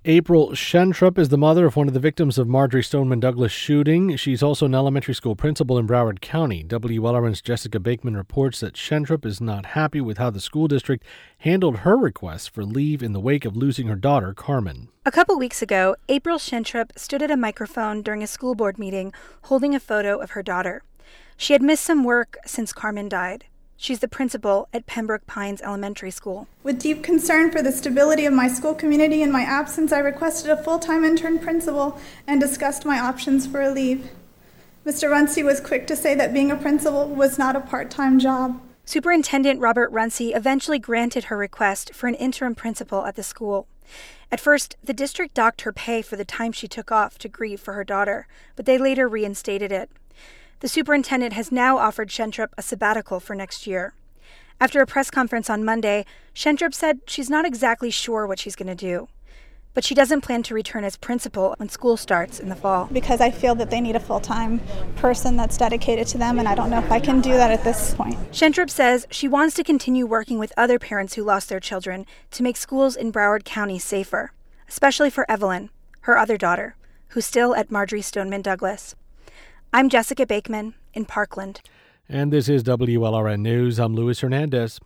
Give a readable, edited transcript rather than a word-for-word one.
April Schentrup is the mother of one of the victims of Marjory Stoneman Douglas shooting. She's also an elementary school principal in Broward County. WLRN's Jessica Bakeman reports that Schentrup is not happy with how the school district handled her request for leave in the wake of losing her daughter, Carmen. A couple weeks ago, April Schentrup stood at a microphone during a school board meeting holding a photo of her daughter. She had missed some work since Carmen died. She's the principal at Pembroke Pines Elementary School. With deep concern for the stability of my school community in my absence, I requested a full-time intern principal and discussed my options for a leave. Mr. Runcie was quick to say that being a principal was not a part-time job. Superintendent Robert Runcie eventually granted her request for an interim principal at the school. At first, the district docked her pay for the time she took off to grieve for her daughter, but they later reinstated it. The superintendent has now offered Schentrup a sabbatical for next year. After a press conference on Monday, Schentrup said she's not exactly sure what she's going to do. But she doesn't plan to return as principal when school starts in the fall. Because I feel that they need a full-time person that's dedicated to them, and I don't know if I can do that at this point. Schentrup says she wants to continue working with other parents who lost their children to make schools in Broward County safer, especially for Evelyn, her other daughter, who's still at Marjory Stoneman Douglas. I'm Jessica Bakeman in Parkland. And this is WLRN News. I'm Luis Hernandez.